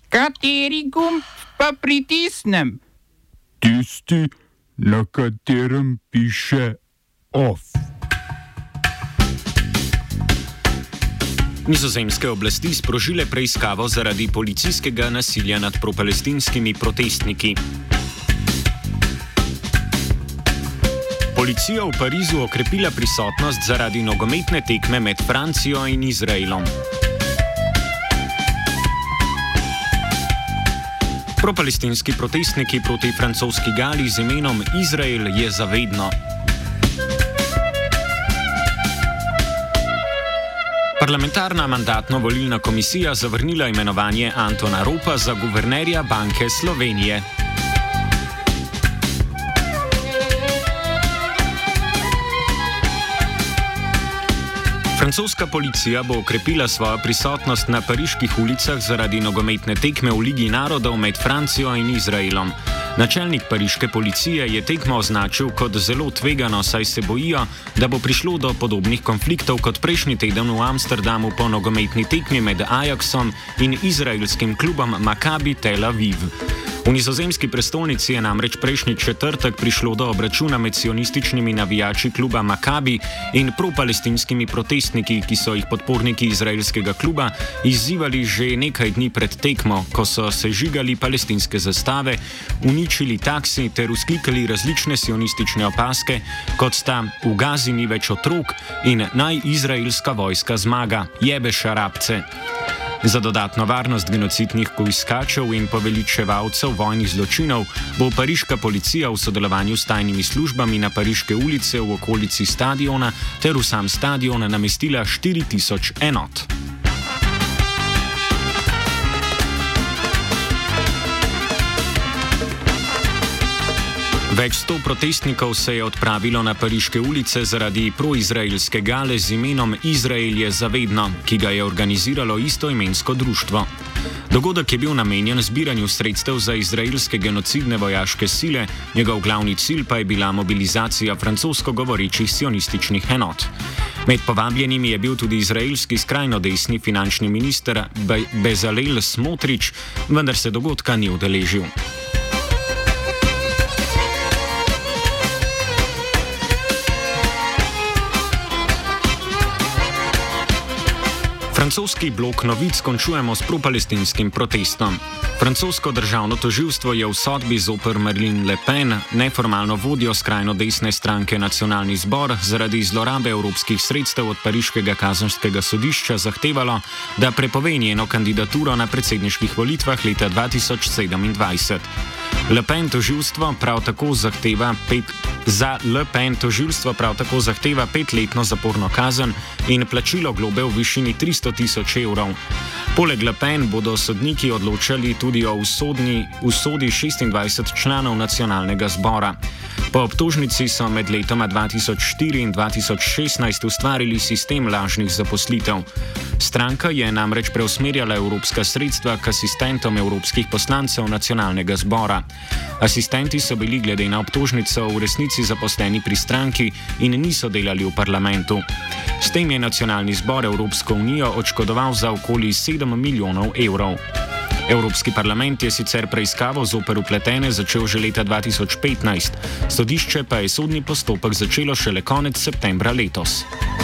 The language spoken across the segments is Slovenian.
Kateri gumb pa pritisnem? Tisti, na katerem piše OFF. Nizozemske oblasti sprožile preiskavo zaradi policijskega nasilja nad propalestinskimi protestniki. Policija v Parizu okrepila prisotnost zaradi nogometne tekme med Francijo in Izraelom. Propalestinski protestniki proti francoski gali z imenom Izrael je zavedno. Parlamentarna mandatno-volilna komisija zavrnila imenovanje Antona Ropa za guvernerja Banke Slovenije. Francoska policija bo okrepila svojo prisotnost na pariških ulicah zaradi nogometne tekme v Ligi narodov med Francijo in Izraelom. Načelnik pariške policije je tekmo označil kot zelo tvegano, saj se bojijo, da bo prišlo do podobnih konfliktov kot prejšnji teden v Amsterdamu po nogometni tekmi med Ajaxom in izraelskim klubom Maccabi Tel Aviv. V nizozemski prestolnici je namreč prejšnji četrtek prišlo do obračuna med sionističnimi navijači kluba Maccabi in propalestinskimi protestniki, ki so jih podporniki izraelskega kluba izzivali že nekaj dni pred tekmo, ko so sežigali palestinske zastave, uničili taksi ter vzklikali različne sionistične opazke, kot sta "V Gazi ni več otrok" in "Naj izraelska vojska zmaga, jebeš Arabce". Za dodatno varnost genocidnih hujskačev in poveličevalcev vojnih zločinov bo pariška policija v sodelovanju s tajnimi službami na pariške ulice v okolici stadiona ter v sam stadion namestila 4000 enot. Več 100 protestnikov se je odpravilo na pariške ulice zaradi proizraelske gale z imenom Izrael je zavedno, ki ga je organiziralo istoimensko društvo. Dogodek je bil namenjen zbiranju sredstev za izraelske genocidne vojaške sile, njegov glavni cilj pa je bila mobilizacija francosko govorečih sionističnih enot. Med povabljenimi je bil tudi izraelski skrajno desni finančni minister Bezalel Smotrič, vendar se dogodka ni udeležil. Francoski blok novic končujemo s propalestinskim protestom. Francosko državno tožilstvo je v sodbi zoper Marine Le Pen, neformalno vodjo skrajno desne stranke Nacionalni zbor, zaradi zlorabe evropskih sredstev od pariškega kazenskega sodišča zahtevalo, da prepove njeno kandidaturo na predsedniških volitvah leta 2027. Le Pen tožilstvo prav tako zahteva 5-letno zaporno kazen in plačilo globe v višini 300 000 evrov. Poleg Le Pen bodo sodniki odločali tudi o usodi 26 članov nacionalnega zbora. Po obtožnici so med letoma 2004 in 2016 ustvarili sistem lažnih zaposlitev. Stranka je namreč preusmerjala evropska sredstva k asistentom evropskih poslancev nacionalnega zbora. Asistenti so bili glede na obtožnico v resnici zaposleni pri stranki in niso delali v parlamentu. S tem je nacionalni zbor Evropsko unijo odškodoval za okoli 7 milijonov evrov. Evropski parlament je sicer preiskavo zoper vpletene začel že leta 2015, sodišče pa je sodni postopek začelo šele konec septembra letos.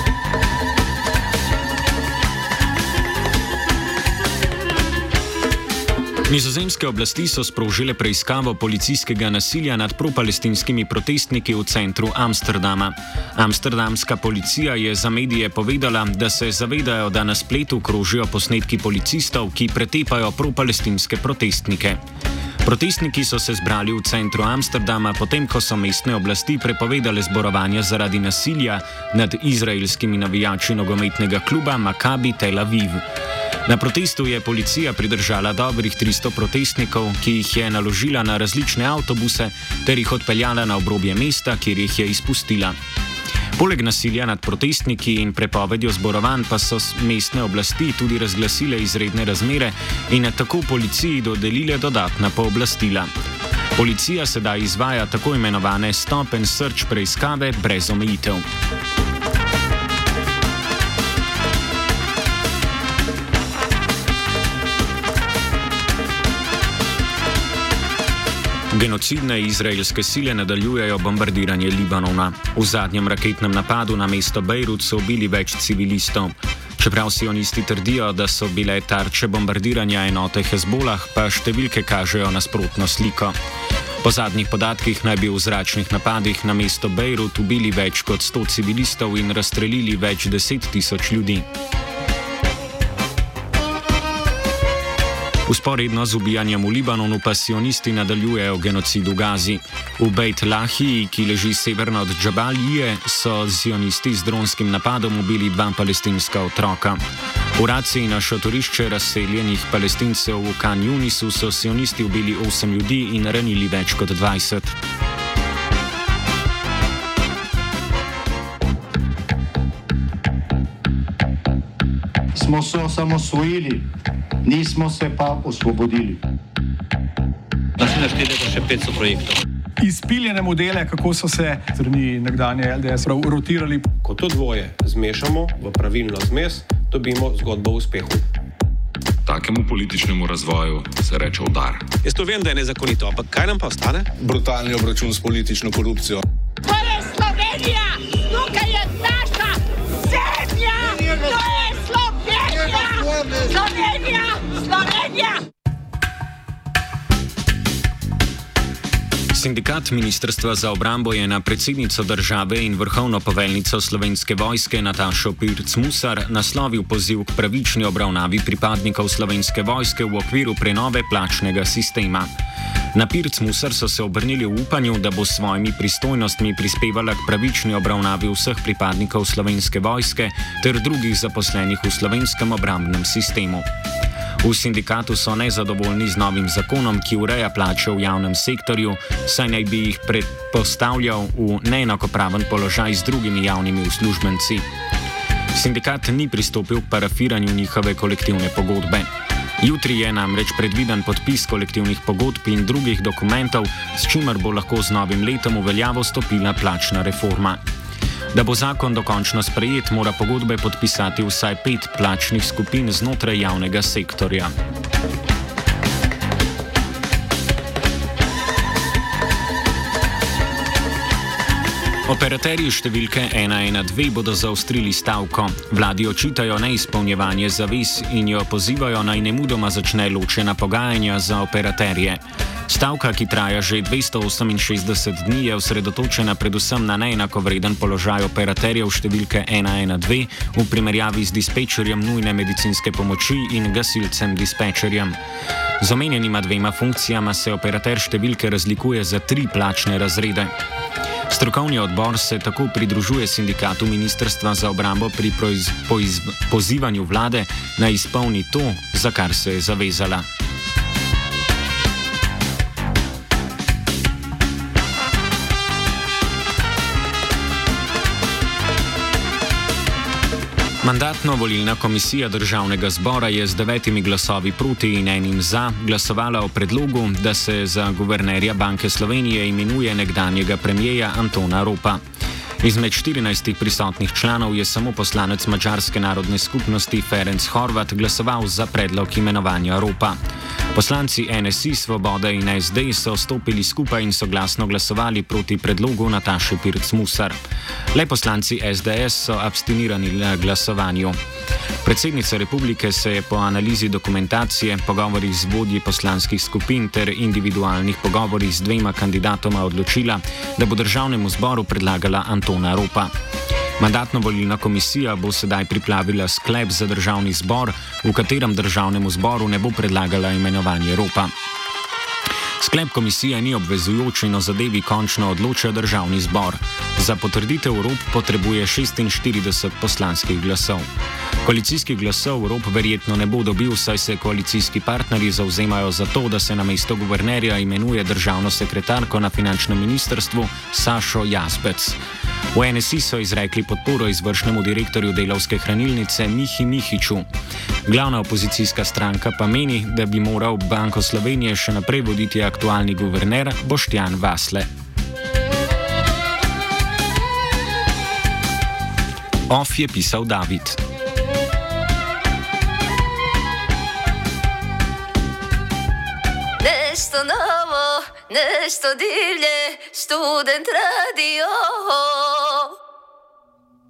Nizozemske oblasti so sprožile preiskavo policijskega nasilja nad propalestinskimi protestniki v centru Amsterdama. Amsterdamska policija je za medije povedala, da se zavedajo, da na spletu krožijo posnetki policistov, ki pretepajo propalestinske protestnike. Protestniki so se zbrali v centru Amsterdama, potem ko so mestne oblasti prepovedale zborovanja zaradi nasilja nad izraelskimi navijači nogometnega kluba Maccabi Tel Aviv. Na protestu je policija pridržala dobrih 300 protestnikov, ki jih je naložila na različne avtobuse ter jih odpeljala na obrobje mesta, kjer jih je izpustila. Poleg nasilja nad protestniki in prepovedjo zborovanj pa so mestne oblasti tudi razglasile izredne razmere in tako policiji dodelile dodatna pooblastila. Policija sedaj izvaja tako imenovane stop and search preiskave brez omejitev. Genocidne izraelske sile nadaljujejo bombardiranje Libanona. V zadnjem raketnem napadu na mesto Bejrut so ubili več civilistov. Čeprav sionisti trdijo, da so bile tarče bombardiranja enote Hezbolah, pa številke kažejo nasprotno sliko. Po zadnjih podatkih naj bi v zračnih napadih na mesto Bejrut ubili več kot 100 civilistov in razstrelili več 10.000 ljudi. Usporedno z ubijanjem v Libanonu pa sionisti nadaljujejo genocid v Gazi. V Bejt Lahiji, ki leži severno od Džabalije, so sionisti z dronskim napadom ubili 2 palestinska otroka. V raciji na šotorišče razseljenih Palestincev v Khan Yunisu so sionisti ubili 8 ljudi in ranili več kot 20. Smo se osamosvojili, nismo se pa osvobodili. Da si našteli še 500 projektov. Izpiljene modele, kako so se strani nekdanje LDS rotirali. Ko to dvoje zmešamo v pravilno zmes, dobimo zgodbo o uspehu. Takemu političnemu razvoju se reče udar. Jaz to vem, da je nezakonito, ampak kaj nam pa ostane? Brutalni obračun s politično korupcijo. To je Slovenija! Tukaj je naša zemlja! To je Slovenija! Slovenija! Slovenija! Sindikat Ministrstva za obrambo je na predsednico države in vrhovno poveljnico Slovenske vojske Natašo Pirc Musar naslovil poziv k pravični obravnavi pripadnikov Slovenske vojske v okviru prenove plačnega sistema. Na Pirc Musar so se obrnili v upanju, da bo s svojimi pristojnostmi prispevala k pravični obravnavi vseh pripadnikov Slovenske vojske ter drugih zaposlenih v slovenskem obrambnem sistemu. V sindikatu so nezadovoljni z novim zakonom, ki ureja plače v javnem sektorju, saj naj bi jih predpostavljal v neenakopraven položaj z drugimi javnimi uslužbenci. Sindikat ni pristopil k parafiranju njihove kolektivne pogodbe. Jutri je namreč predviden podpis kolektivnih pogodb in drugih dokumentov, s čimer bo lahko z novim letom v veljavo stopila plačna reforma. Da bo zakon dokončno sprejet, mora pogodbe podpisati vsaj 5 plačnih skupin znotraj javnega sektorja. Operaterji številke 112 bodo zaostrili stavko. Vladi očitajo neizpolnjevanje zavez in jo pozivajo naj nemudoma začne ločena pogajanja za operaterje. Stavka, ki traja že 268 dni, je osredotočena predvsem na neenakovreden položaj operaterjev številke 112 v primerjavi z dispečerjem nujne medicinske pomoči in gasilcem dispečerjem. Z omenjenima 2 funkcijama se operater številke razlikuje za 3 plačne razrede. Strokovni odbor se tako pridružuje sindikatu Ministrstva za obrambo pri pozivanju vlade naj izpolni to, za kar se je zavezala. Mandatno-volilna komisija Državnega zbora je z 9 glasovi proti in 1 za glasovala o predlogu, da se za guvernerja Banke Slovenije imenuje nekdanjega premierja Antona Ropa. Izmed 14 prisotnih članov je samo poslanec Madžarske narodne skupnosti Ferenc Horvat glasoval za predlog imenovanja Ropa. Poslanci NSI, Svoboda in SD so stopili skupaj in soglasno glasovali proti predlogu Nataše Pirc Musar. Le poslanci SDS so abstinirani na glasovanju. Predsednica republike se je po analizi dokumentacije, pogovorih z vodji poslanskih skupin ter individualnih pogovorih z 2 kandidatoma odločila, da bo Državnemu zboru predlagala Antona Ropa. Mandatno-volilna komisija bo sedaj pripravila sklep za Državni zbor, v katerem Državnemu zboru ne bo predlagala imenovanje Ropa. Sklep komisije ni obvezujoč in o zadevi končno odloča Državni zbor. Za potrditev Rop potrebuje 46 poslanskih glasov. Koalicijskih glasov Rop verjetno ne bo dobil, saj se koalicijski partnerji zavzemajo za to, da se na mesto guvernerja imenuje državno sekretarko na finančnem ministrstvu Sašo Jazbec. V NSI so izrekli podporo izvršnemu direktorju Delavske hranilnice Mihi Mihiču. Glavna opozicijska stranka pa meni, da bi moral Banko Slovenije še naprej voditi aktualni guverner Boštjan Vasle. Off je pisal David. Nešto novo nešto divlje, Student Radio.